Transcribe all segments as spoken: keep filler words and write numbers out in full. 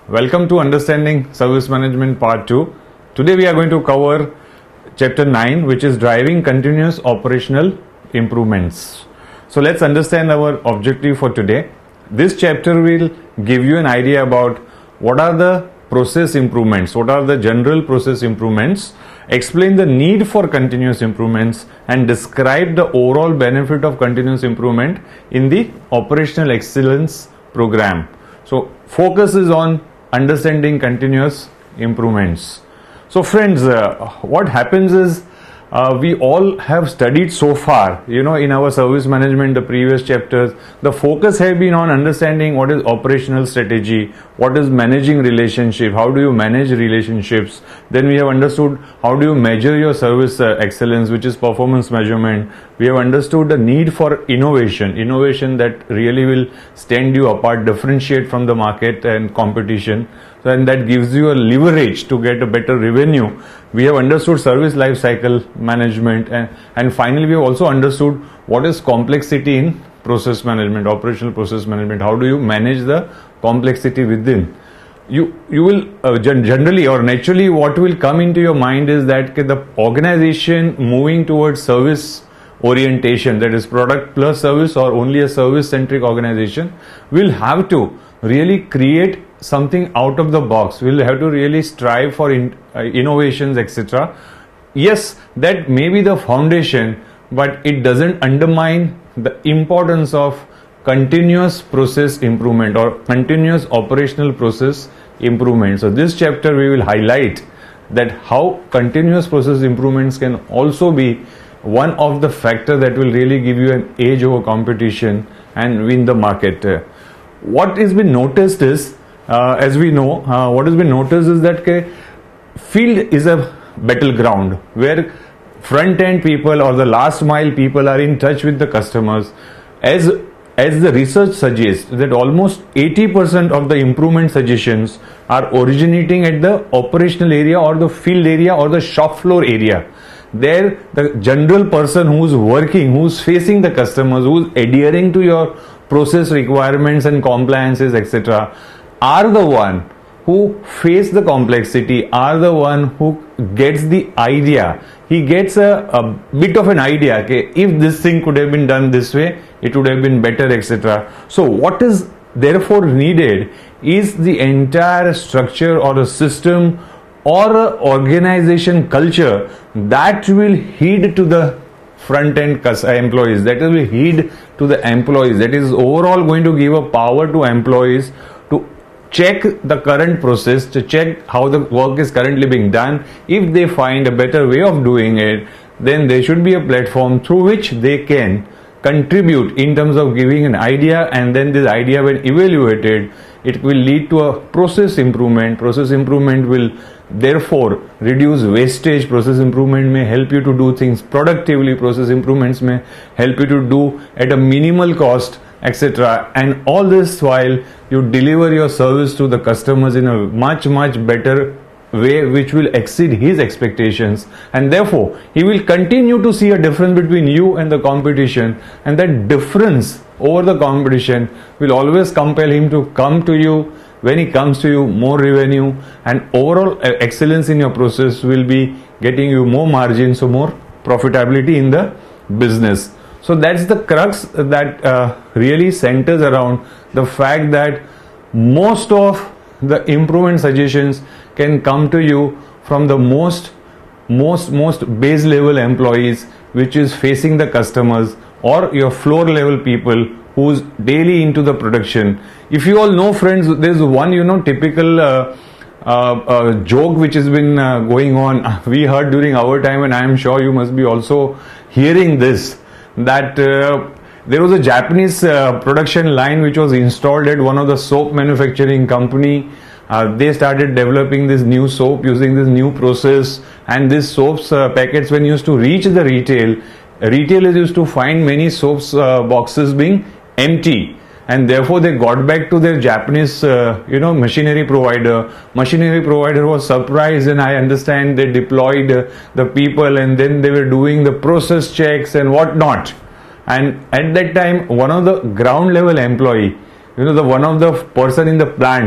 welcome to Understanding Service Management Part two. Today we are going to cover Chapter nine, which is Driving Continuous Operational Improvements. So let's understand our objective for today. This chapter will give you an idea about what are the process improvements, what are the general process improvements, explain the need for continuous improvements, and describe the overall benefit of continuous improvement in the operational excellence program. So focus is on understanding continuous improvements. So friends, uh, what happens is uh, we all have studied so far, you know, in our service management, the previous chapters, the focus has been on understanding what is operational strategy, what is managing relationship, how do you manage relationships. Then we have understood how do you measure your service uh, excellence, which is performance measurement. We have understood the need for innovation, innovation that really will stand you apart, differentiate from the market and competition. So, and that gives you a leverage to get a better revenue. We have understood service life cycle management, and, and finally we have also understood what is complexity in process management, operational process management. How do you manage the complexity within? You you will uh, generally or naturally what will come into your mind is that the organization moving towards service orientation, that is product plus service or only a service centric organization, will have to really create something out of the box. We'll have to really strive for in, uh, innovations, et cetera. Yes, that may be the foundation, but it doesn't undermine the importance of continuous process improvement or continuous operational process improvement. So this chapter we will highlight that how continuous process improvements can also be one of the factors that will really give you an edge over competition and win the market. Uh, what has been noticed is, uh, as we know, uh, what has been noticed is that okay, field is a battleground where front end people or the last mile people are in touch with the customers. As as the research suggests that almost eighty percent of the improvement suggestions are originating at the operational area or the field area or the shop floor area. There the general person who's working, who's facing the customers, who's adhering to your process requirements and compliances, et cetera, are the one who face the complexity, are the one who gets the idea. He gets a, a bit of an idea, okay, if this thing could have been done this way, it would have been better, et cetera. So what is therefore needed is the entire structure or a system or a organization culture that will heed to the front end employees, that will heed to the employees, that is overall going to give a power to employees to check the current process, to check how the work is currently being done. If they find a better way of doing it, then there should be a platform through which they can contribute in terms of giving an idea, and then this idea when evaluated, it will lead to a process improvement. Process improvement will therefore reduce wastage. Process improvement may help you to do things productively. Process improvements may help you to do at a minimal cost, et cetera. And all this while you deliver your service to the customers in a much much better way, which will exceed his expectations, and therefore he will continue to see a difference between you and the competition, and that difference over the competition will always compel him to come to you. When he comes to you, more revenue and overall excellence in your process will be getting you more margin, so more profitability in the business. So that's the crux that uh, really centers around the fact that most of the improvement suggestions can come to you from the most most most base level employees, which is facing the customers, or your floor level people who's daily into the production. If you all know, friends, there's one you know typical uh, uh, uh, joke which has been uh, going on. We heard during our time, and I am sure you must be also hearing this, that uh, there was a Japanese uh, production line which was installed at one of the soap manufacturing company. Uh, they started developing this new soap using this new process, and this soaps uh, packets, when used to reach the retail, retailers used to find many soaps uh, boxes being empty, and therefore they got back to their Japanese uh, you know machinery provider. Machinery provider was surprised, and I understand they deployed uh, the people, and then they were doing the process checks and whatnot. And at that time, one of the ground level employee, you know, the one of the person in the plant,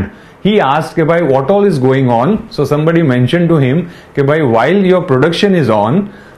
he asked, "Ke bhai, what all is going on?" So somebody mentioned to him, "Ke bhai, while your production is on,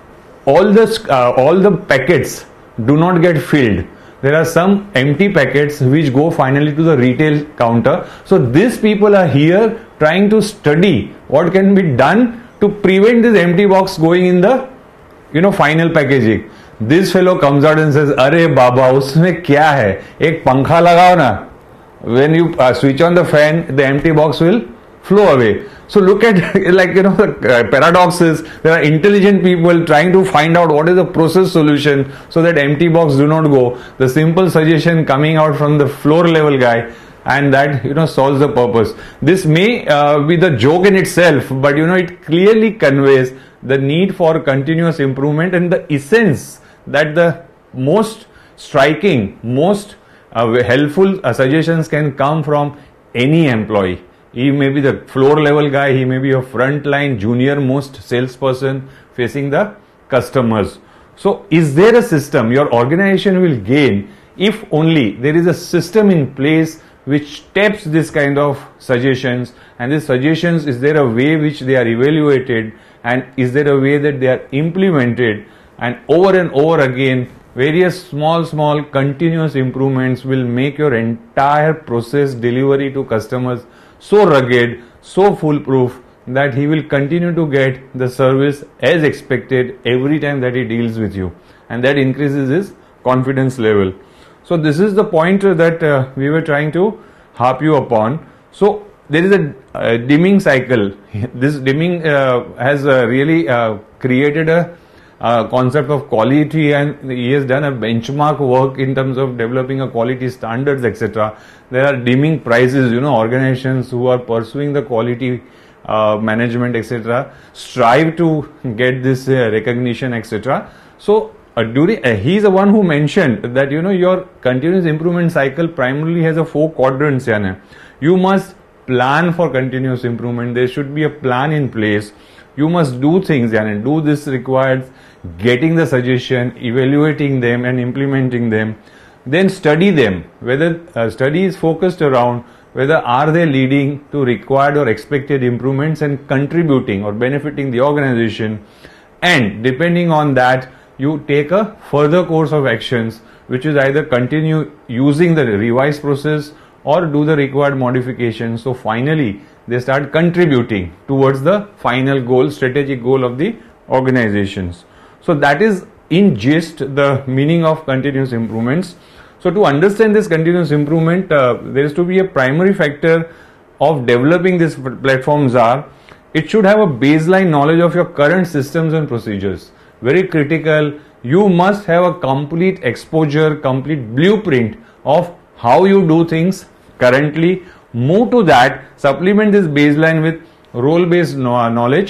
all the uh, all the packets do not get filled. There are some empty packets which go finally to the retail counter. So these people are here trying to study what can be done to prevent this empty box going in the, you know, final packaging." This fellow comes out and says, "Arey Baba, usme kya hai? Ek pankha lagao na. When you uh, switch on the fan, the empty box will flow away." So look at, like, you know, the uh, paradox is there are intelligent people trying to find out what is the process solution so that empty box do not go. The simple suggestion coming out from the floor level guy, and that, you know, solves the purpose. This may uh, be the joke in itself, but, you know, it clearly conveys the need for continuous improvement and the essence that the most striking, most uh, helpful uh, suggestions can come from any employee. He may be the floor level guy, he may be a frontline junior most salesperson facing the customers. So is there a system your organization will gain if only there is a system in place which taps this kind of suggestions, and these suggestions, is there a way which they are evaluated, and is there a way that they are implemented, and over and over again various small small continuous improvements will make your entire process delivery to customers so rugged, so foolproof that he will continue to get the service as expected every time that he deals with you, and that increases his confidence level. So this is the point that uh, we were trying to harp you upon. So there is a, a dimming cycle. This dimming uh, has uh, really uh, created a uh, concept of quality, and he has done a benchmark work in terms of developing a quality standards, et cetera. There are dimming prices, you know, organizations who are pursuing the quality uh, management, et cetera, strive to get this uh, recognition, et cetera. So Uh, during, uh, he is the one who mentioned that, you know, your continuous improvement cycle primarily has a four quadrants. Yani. You must plan for continuous improvement. There should be a plan in place. You must do things. Yani. Do this requires getting the suggestion, evaluating them and implementing them. Then study them. Whether uh, study is focused around whether are they leading to required or expected improvements and contributing or benefiting the organization. And depending on that, you take a further course of actions, which is either continue using the revised process or do the required modifications. So finally, they start contributing towards the final goal, strategic goal of the organizations. So that is in gist the meaning of continuous improvements. So to understand this continuous improvement, uh, there is to be a primary factor of developing these platforms are, it should have a baseline knowledge of your current systems and procedures. Very critical. You must have a complete exposure, complete blueprint of how you do things currently. Move to that, supplement this baseline with role-based knowledge.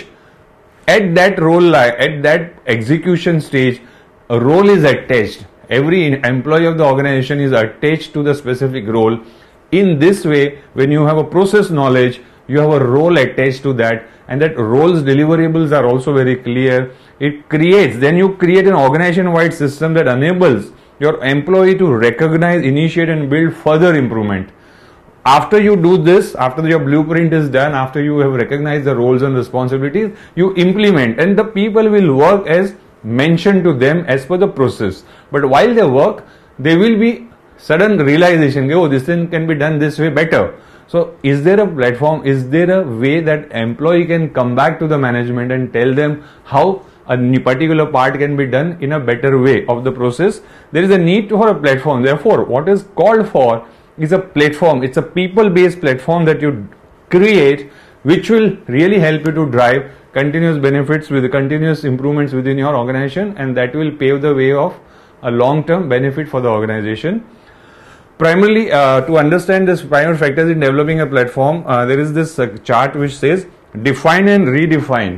At that role, at that execution stage, a role is attached. Every employee of the organization is attached to the specific role. In this way, when you have a process knowledge, you have a role attached to that, and that role's deliverables are also very clear. It creates, then you create an organization-wide system that enables your employee to recognize, initiate and build further improvement. After you do this, after your blueprint is done, after you have recognized the roles and responsibilities, you implement, and the people will work as mentioned to them as per the process. But while they work, there will be sudden realization, oh, this thing can be done this way better. So is there a platform, is there a way that employee can come back to the management and tell them how a particular part can be done in a better way of the process? There is a need for a platform. Therefore, what is called for is a platform. It's a people-based platform that you create, which will really help you to drive continuous benefits with continuous improvements within your organization, and that will pave the way of a long-term benefit for the organization. Primarily, uh, to understand this primary factors in developing a platform, uh, there is this uh, chart which says define and redefine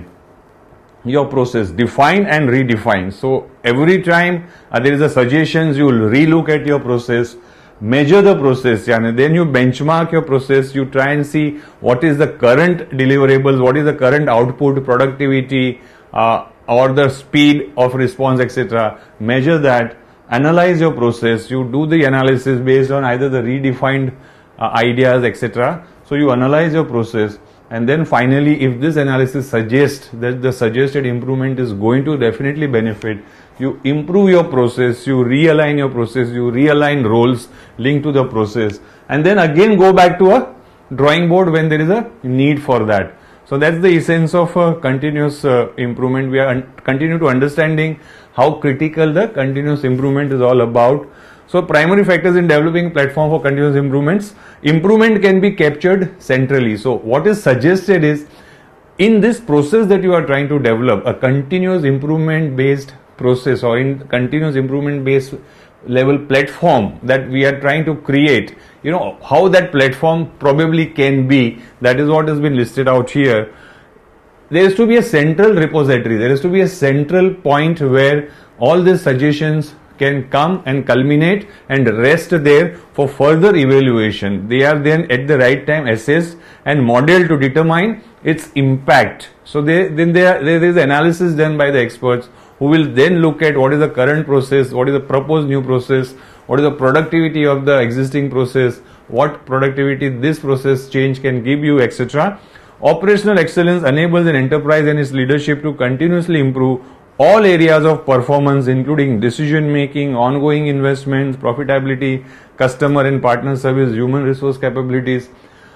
your process. Define and redefine. So every time uh, there is a suggestions, you will relook at your process, measure the process, and then you benchmark your process. You try and see what is the current deliverables, what is the current output, productivity, uh, or the speed of response, et cetera. Measure that. Analyze your process. You do the analysis based on either the redefined uh, ideas, et cetera. So you analyze your process, and then finally, if this analysis suggests that the suggested improvement is going to definitely benefit, you improve your process, you realign your process, you realign roles linked to the process, and then again go back to a drawing board when there is a need for that. So that's the essence of uh, continuous uh, improvement. We are un- continue to understanding how critical the continuous improvement is all about. So primary factors in developing platform for continuous improvements. Improvement can be captured centrally. So what is suggested is, in this process that you are trying to develop, a continuous improvement based process or in continuous improvement based level platform that we are trying to create, you know, how that platform probably can be, that is what has been listed out here. There is to be a central repository, there is to be a central point where all these suggestions can come and culminate and rest there for further evaluation. They are then at the right time assessed and modeled to determine its impact. So they, then there, there is analysis done by the experts who will then look at what is the current process, what is the proposed new process, what is the productivity of the existing process, what productivity this process change can give you, et cetera. Operational excellence enables an enterprise and its leadership to continuously improve all areas of performance, including decision making, ongoing investments, profitability, customer and partner service, human resource capabilities.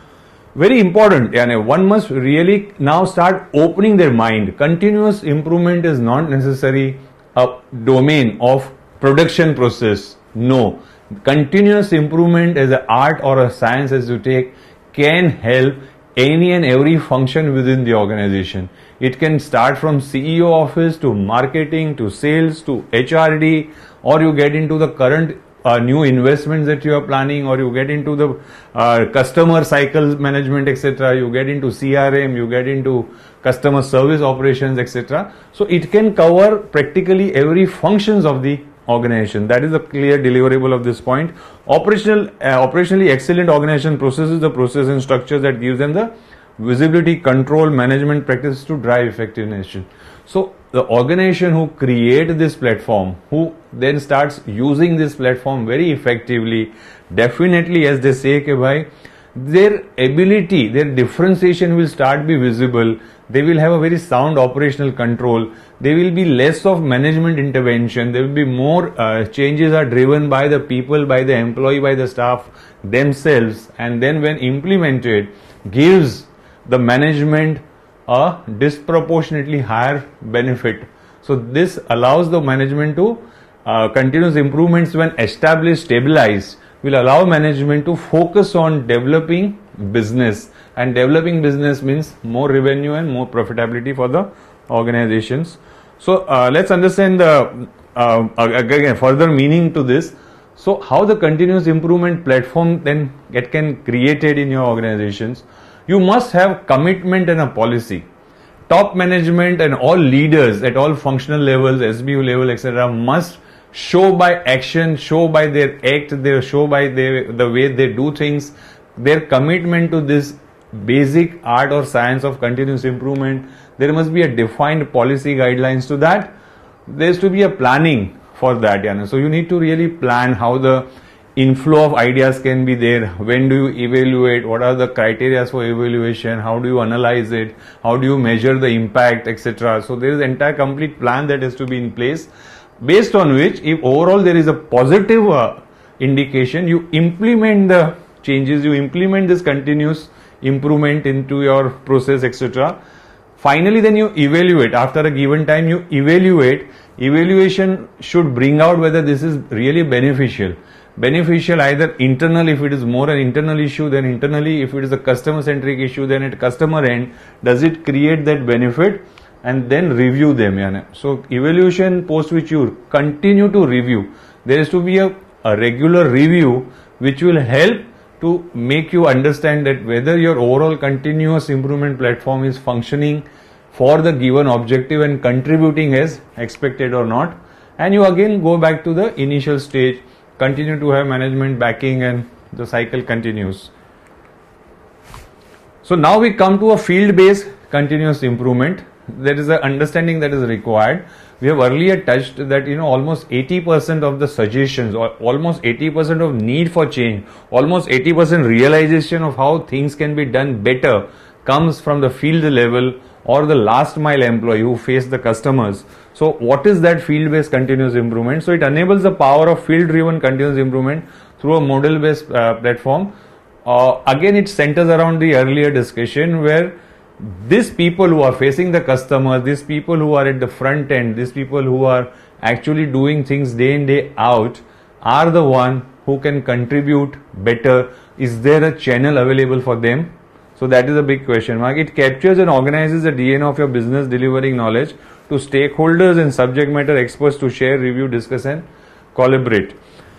Very important, and one must really now start opening their mind. Continuous improvement is not necessarily a domain of production process. No, continuous improvement as an art or a science, as you take, can help any and every function within the organization. It can start from C E O office to marketing to sales to H R D, or you get into the current Uh, new investments that you are planning, or you get into the uh, customer cycle management, et cetera. You get into C R M, you get into customer service operations, et cetera. So it can cover practically every functions of the organization. That is a clear deliverable of this point. Operational, uh, operationally excellent organization processes the process and structures that gives them the visibility, control, management practices to drive effectiveness. So the organization who create this platform, who then starts using this platform very effectively, definitely, as they say, ke bhai, their ability, their differentiation will start be visible. They will have a very sound operational control. There will be less of management intervention. There will be more uh, changes are driven by the people, by the employee, by the staff themselves, and then when implemented, gives the management a disproportionately higher benefit. So this allows the management to uh, continuous improvements when established, stabilized, will allow management to focus on developing business, and developing business means more revenue and more profitability for the organizations. So uh, let's understand the uh, again further meaning to this. So how the continuous improvement platform then get can created in your organizations. You must have commitment and a policy. Top management and all leaders at all functional levels, S B U level, et cetera, must show by action, show by their act, they show by their, the way they do things, their commitment to this basic art or science of continuous improvement. There must be a defined policy guidelines to that. There is to be a planning for that. You know? So you need to really plan how the inflow of ideas can be there. When do you evaluate? What are the criteria for evaluation? How do you analyze it? How do you measure the impact, et cetera. So there is an entire complete plan that has to be in place, based on which, if overall there is a positive uh, indication, you implement the changes, you implement this continuous improvement into your process, et cetera. Finally, then you evaluate. After a given time, you evaluate. Evaluation should bring out whether this is really beneficial. Beneficial either internal, if it is more an internal issue, then internally. If it is a customer centric issue, then at customer end, does it create that benefit, and then review them. Yani. So evaluation post which you continue to review. There is to be a, a regular review which will help to make you understand that whether your overall continuous improvement platform is functioning for the given objective and contributing as expected or not. And you again go back to the initial stage, continue to have management backing, and the cycle continues. So now we come to a field-based continuous improvement. There is an understanding that is required. we have earlier touched that, you know, almost eighty percent of the suggestions, or almost eighty percent of need for change, almost eighty percent realization of how things can be done better comes from the field level or the last mile employee who face the customers. So what is that field based continuous improvement? So it enables the power of field driven continuous improvement through a model based uh, platform. Uh, again, it centers around the earlier discussion where these people who are facing the customer, these people who are at the front end, these people who are actually doing things day in day out are the one who can contribute better. Is there a channel available for them? So that is a big question mark. It captures and organizes the D N A of your business, delivering knowledge to stakeholders and subject matter experts to share, review, discuss and collaborate.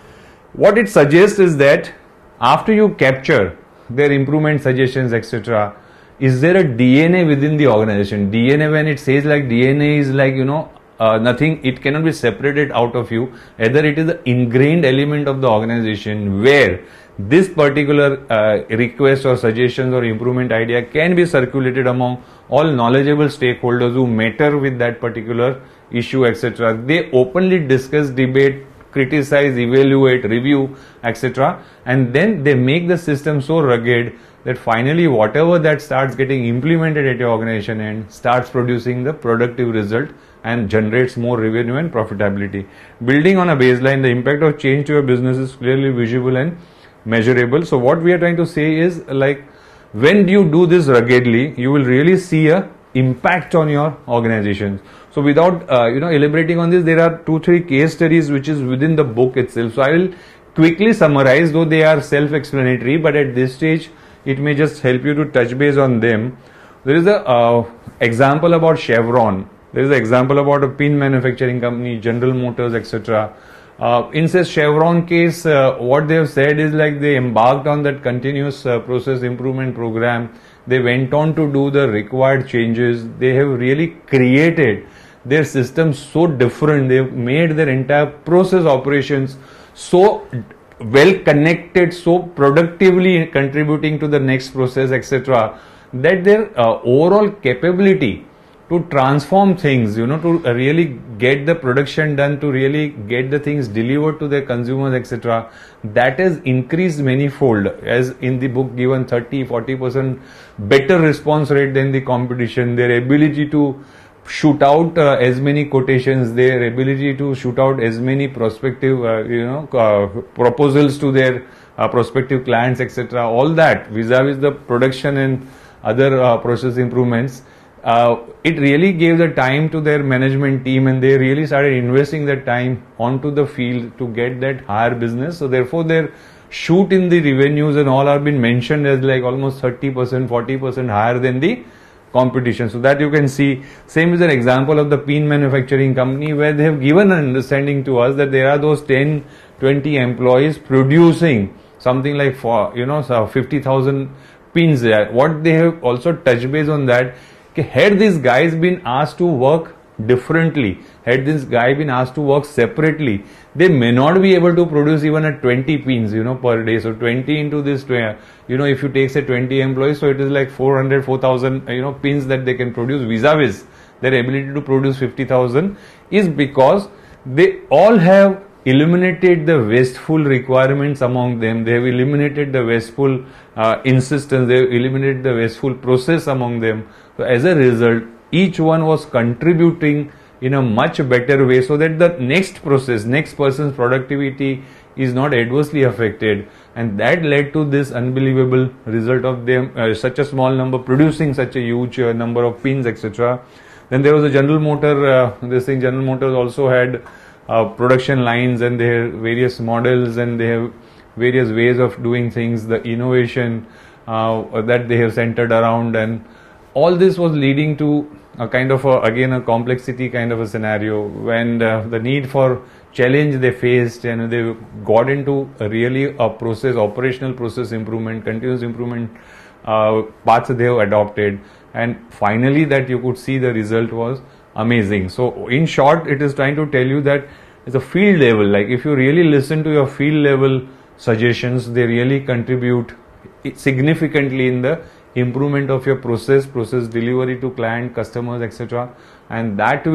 What it suggests is that after you capture their improvement suggestions, et cetera, is there a D N A within the organization? D N A, when it says like D N A is like, you know, uh, nothing, it cannot be separated out of you. Either it is the ingrained element of the organization where this particular uh, request or suggestions or improvement idea can be circulated among all knowledgeable stakeholders who matter with that particular issue, et cetera. They openly discuss, debate, criticize, evaluate, review, et cetera. And then they make the system so rugged that finally whatever that starts getting implemented at your organization and starts producing the productive result and generates more revenue and profitability. Building on a baseline, the impact of change to your business is clearly visible and measurable. So what we are trying to say is, like, when you do this ruggedly, you will really see a impact on your organizations. So without uh, you know elaborating on this, there are two three case studies which is within the book itself. So I will quickly summarize, though they are self-explanatory, but at this stage it may just help you to touch base on them. There is a uh, example about Chevron. There is an example about a pin manufacturing company, General Motors, et cetera. Uh, in this Chevron case, uh, what they have said is like they embarked on that continuous uh, process improvement program. They went on to do the required changes. They have really created their system so different. They've made their entire process operations so well connected, so productively contributing to the next process, et cetera, that their uh, overall capability to transform things, you know, to really get the production done, to really get the things delivered to their consumers, et cetera, that has increased manifold, as in the book given thirty, forty percent better response rate than the competition. Their ability to shoot out uh, as many quotations, their ability to shoot out as many prospective, uh, you know, uh, proposals to their uh, prospective clients, et cetera. All that vis-a-vis the production and other uh, process improvements. Uh, it really gave the time to their management team, and they really started investing the time onto the field to get that higher business. So therefore their shoot in the revenues and all have been mentioned as like almost thirty percent, forty percent higher than the competition. So that you can see. Same is an example of the pin manufacturing company, where they have given an understanding to us that there are those ten, twenty employees producing something like for, you know, so fifty thousand pins there. What they have also touched base on that, had these guys been asked to work differently, had this guy been asked to work separately, they may not be able to produce even at twenty pins, you know, per day. So twenty into this, you know, if you take say twenty employees, so it is like four hundred, four thousand, you know, pins that they can produce, vis-a-vis their ability to produce fifty thousand, is because they all have eliminated the wasteful requirements among them. They have eliminated the wasteful uh, insistence. They have eliminated the wasteful process among them. So as a result, each one was contributing in a much better way, so that the next process, next person's productivity is not adversely affected. And that led to this unbelievable result of them, uh, such a small number producing such a huge uh, number of pins, et cetera. Then there was a General Motor, uh, this thing, General Motors also had uh, production lines, and they have various models, and they have various ways of doing things, the innovation uh, that they have centered around, and all this was leading to a kind of a, again a complexity kind of a scenario, when uh, the need for challenge they faced, and they got into a really a process, operational process improvement, continuous improvement uh, paths they have adopted, and finally that you could see the result was amazing. So in short, it is trying to tell you that it's a field level, like if you really listen to your field level suggestions, they really contribute significantly in the improvement of your process, process delivery to client, customers, et cetera. And that will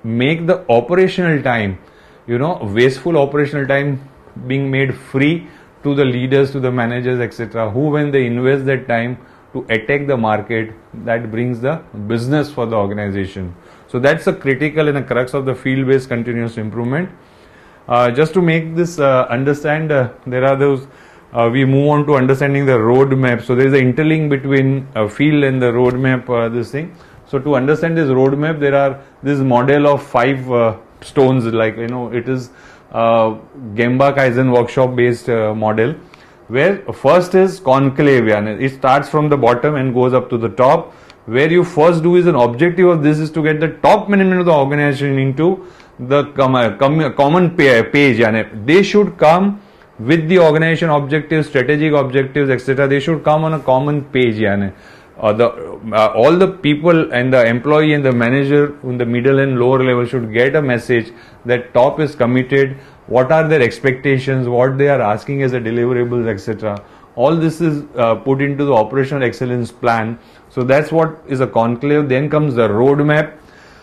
make the operational time, you know, wasteful operational time being made free to the leaders, to the managers, et cetera, who when they invest that time to attack the market, that brings the business for the organization. So that's a critical and a crux of the field-based continuous improvement. Uh, just to make this uh, understand, uh, there are those, uh, we move on to understanding the roadmap. So there is an interlink between uh, field and the roadmap, uh, this thing. So to understand this roadmap, there are this model of five uh, stones, like, you know, it is uh, Gemba Kaizen workshop based uh, model, where first is conclave, and it starts from the bottom and goes up to the top. Where you first do is an objective of this is to get the top management of the organization into the com- com- common page, and they should come with the organization objectives, strategic objectives, et cetera. They should come on a common page, and uh, the uh, all the people and the employee and the manager in the middle and lower level should get a message that top is committed. What are their expectations? What they are asking as a deliverables, et cetera. All this is uh, put into the operational excellence plan. So that's what is a conclave. Then comes the roadmap.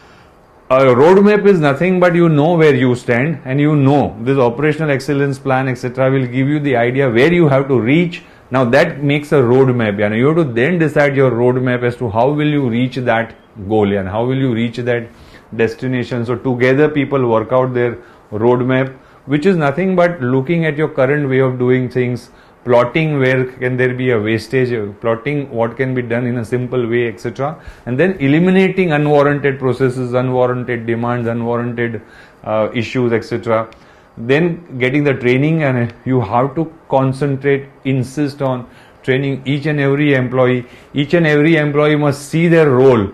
A roadmap is nothing but you know where you stand, and you know this operational excellence plan, et cetera, will give you the idea where you have to reach. Now that makes a roadmap, and you have to then decide your roadmap as to how will you reach that goal, and how will you reach that destination. So together people work out their roadmap, which is nothing but looking at your current way of doing things, plotting where can there be a wastage, plotting what can be done in a simple way, et cetera, and then eliminating unwarranted processes, unwarranted demands, unwarranted uh, issues, et cetera. Then getting the training, and you have to concentrate, insist on training each and every employee. Each and every employee must see their role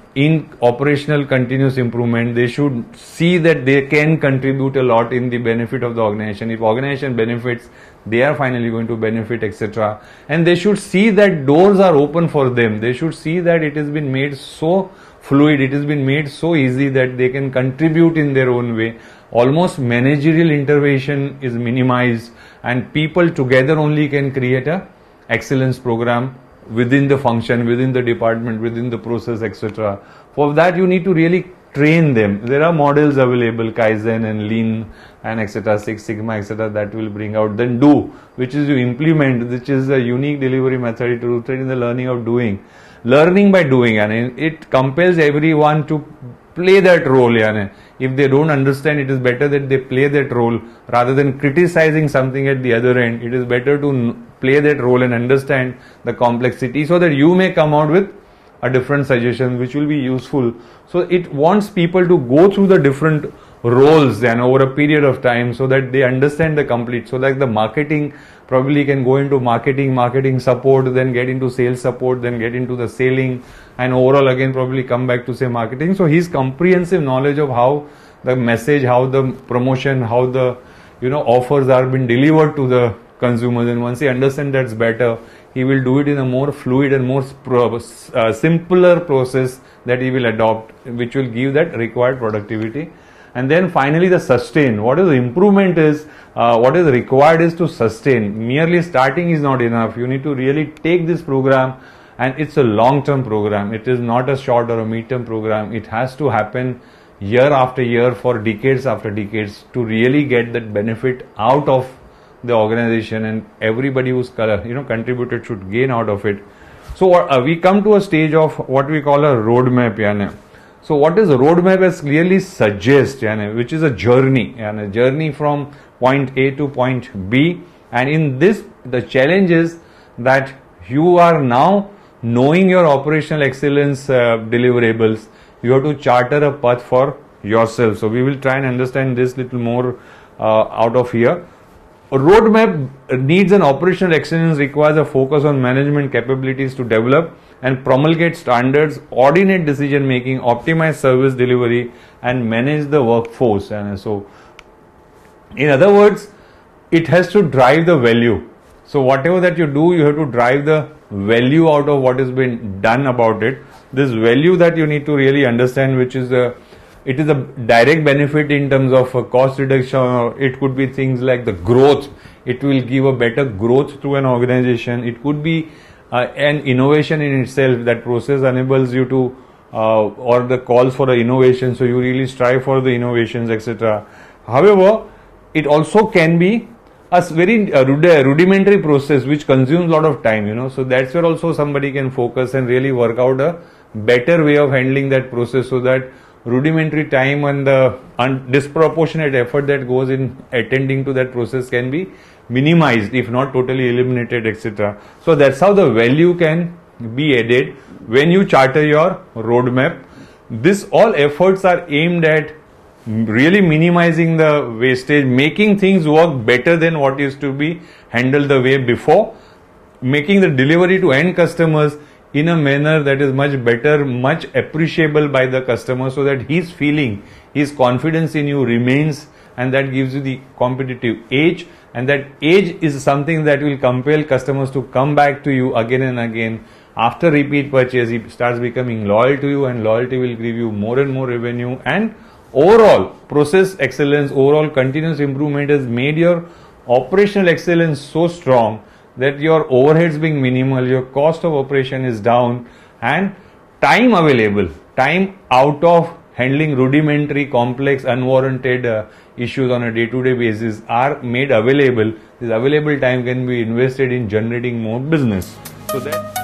in operational continuous improvement. They should see that they can contribute a lot in the benefit of the organization. If organization benefits, they are finally going to benefit, et cetera. And they should see that doors are open for them. They should see that it has been made so fluid, it has been made so easy that they can contribute in their own way. Almost managerial intervention is minimized, and people together only can create a excellence program within the function, within the department, within the process, et cetera. For that, you need to really train them. There are models available, Kaizen and Lean and et cetera, Six Sigma, et cetera, that will bring out. Then Do, which is you implement, which is a unique delivery method rooted in the learning of doing. Learning by doing, and it compels everyone to play that role. And if they don't understand, it is better that they play that role rather than criticizing something at the other end. It is better to play that role and understand the complexity, so that you may come out with a different suggestion which will be useful. So it wants people to go through the different roles and over a period of time, so that they understand the complete, so that the marketing probably can go into marketing, marketing support, then get into sales support, then get into the selling, and overall again probably come back to say marketing. So his comprehensive knowledge of how the message, how the promotion, how the, you know, offers are being delivered to the consumers, and once he understands that's better, he will do it in a more fluid and more pro- uh, simpler process that he will adopt, which will give that required productivity. And then finally the sustain. What is the improvement is, uh, what is required is to sustain. Merely starting is not enough. You need to really take this program, and it's a long-term program. It is not a short or a mid-term program. It has to happen year after year for decades after decades to really get that benefit out of the organization, and everybody who's you know contributed should gain out of it. So uh, we come to a stage of what we call a roadmap. Yani. So what is a roadmap? As clearly suggests, yani, which is a journey, and a journey from point A to point B. And in this, the challenge is that you are now knowing your operational excellence uh, deliverables. You have to charter a path for yourself. So we will try and understand this little more uh, out of here. A roadmap needs an operational excellence requires a focus on management capabilities to develop and promulgate standards, coordinate decision making, optimize service delivery, and manage the workforce. And so, in other words, it has to drive the value. So whatever that you do, you have to drive the value out of what has been done about it. This value that you need to really understand, which is a It is a direct benefit in terms of cost reduction, or it could be things like the growth. It will give a better growth to an organization. It could be uh, an innovation in itself. That process enables you to uh, or the calls for the innovation, so you really strive for the innovations, etc. However, it also can be a very uh, rudimentary process which consumes a lot of time, you know, so that's where also somebody can focus and really work out a better way of handling that process, so that rudimentary time and the un- disproportionate effort that goes in attending to that process can be minimized, if not totally eliminated, etc. So that's how the value can be added when you charter your roadmap. This all efforts are aimed at really minimizing the wastage, making things work better than what used to be handled the way before, making the delivery to end customers in a manner that is much better, much appreciable by the customer, so that his feeling, his confidence in you remains, and that gives you the competitive edge, and that edge is something that will compel customers to come back to you again and again. After repeat purchase, he starts becoming loyal to you, and loyalty will give you more and more revenue, and overall process excellence, overall continuous improvement has made your operational excellence so strong that your overheads being minimal, your cost of operation is down, and time available, time out of handling rudimentary, complex, unwarranted uh, issues on a day-to-day basis are made available. This available time can be invested in generating more business. So that